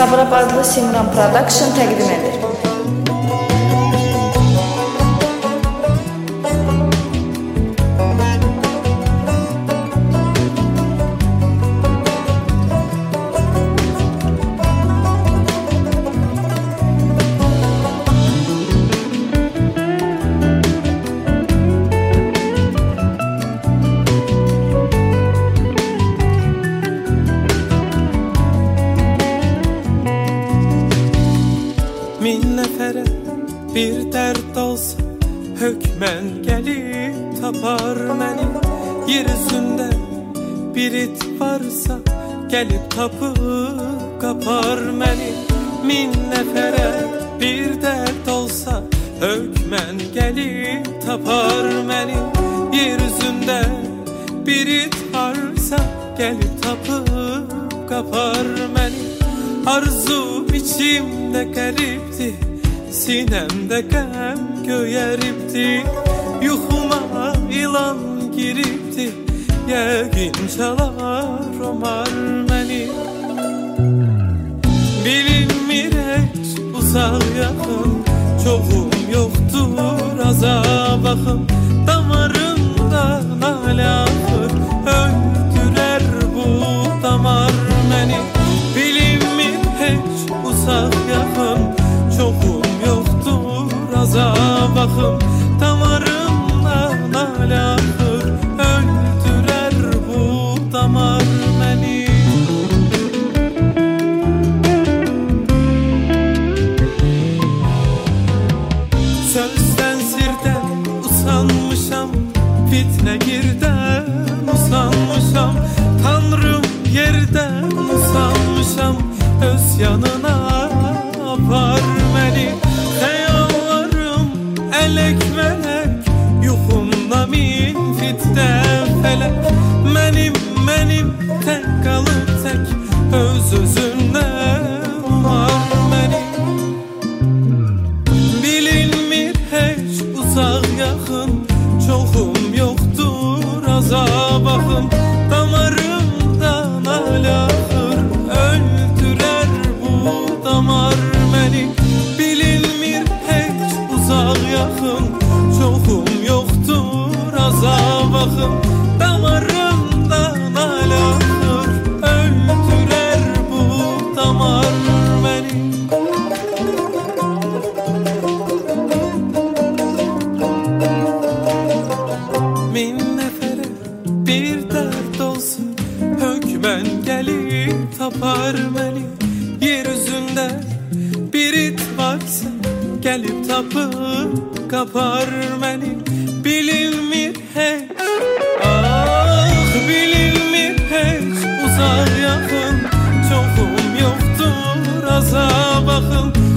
Sabirabadlı Simran Production təqdim edir. Min nəfərə bir dərd olsa, hökmən gəlib tapar məni. Yer üzündə bir it varsa, gəlib tapıb qapar məni. Min nəfərə bir dərd olsa, hökmən gəlib tapar məni. Yer üzündə bir it varsa, gəlib tapıb qapar məni. Arzum içimdə qəribdi, sinəmdə qəm göyəribdi. Yuxuma ilan giribdi, yəqin çalar omar məni. Bilinmir heç uzaq yaxın, çoxum yoxdur azab axın. Damarımda nalə axır, öldürər bu damar məni. Heç uzaq yaxın, çoxum yoxdur azab axım. Damarımdan nalə axır, öldürər bu damar məni. Sözdən sirdən usanmışam, fitnə girdən usanmışam. Tanrım yerdən usanmışam, öz yanına apar məni. Xəyallarım ələk mələk, yuxumda min fitdə fələk. Mənim tək qalıb tək, öz-özündən umar məni. Bilinmir heç uzaq yaxın, çoxum yoxdur azab axım. Damarımdan nalə axır, öldürər bu damar məni. Bilinmir heç uzaq yaxın, çoxum yoxdur azab axım. Damarımdan nalə axır, öldürər bu damar məni. Min nəfərə bir dərd olsa, hökmən gəlib tapar məni. Yer üzündə bir it varsa, gəlib tapıb qapar məni. Bilinmir heç, bilinmir heç uzaq yaxın, çoxum yoxdur azab axım.